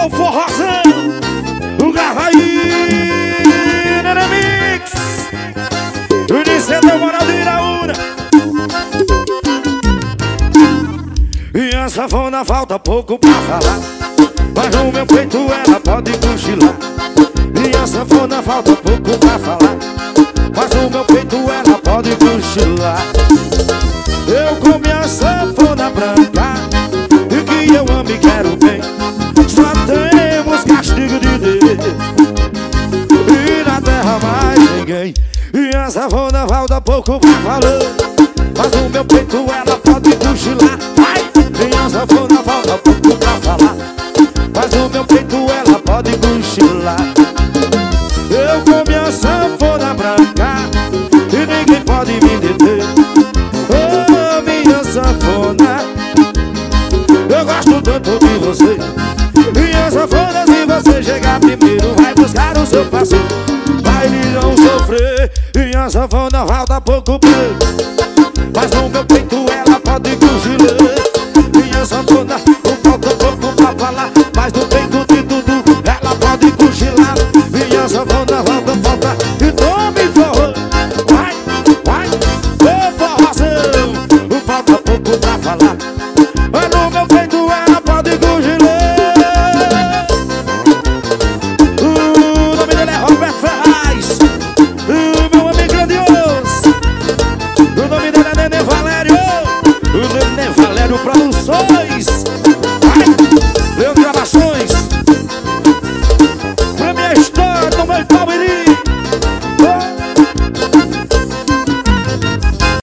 o forrozão, o Gavaí, Mix, o Nicetão Moral de Iraúna. E a sanfona falta pouco pra falar, mas no meu peito ela pode cochilar. E a sanfona falta pouco pra falar, mas no meu peito ela pode cochilar. Eu com minha sanfona branca, e que eu amo e quero bem, só temos castigo de Deus, e na terra mais ninguém. E a sanfona falta pouco pra falar, mas no meu peito ela pode cochilar. E a sanfona falta pouco pra falar, mas no meu peito ela pode cochilar. Eu com minha sanfona branca, e ninguém pode me deter. Oh, minha sanfona, eu gosto tanto de você. Minha sanfona, se você chegar primeiro, vai buscar o seu parceiro, vai lhe não sofrer. Minha sanfona falta pouco pra, mas no meu peito ela pode cochilar. Minha sanfona falta pouco pra falar, mas no peito de Dudu ela pode cochilar. Minha sanfona falta, e tome forró, vai, ô forrozão, falta pouco pra falar,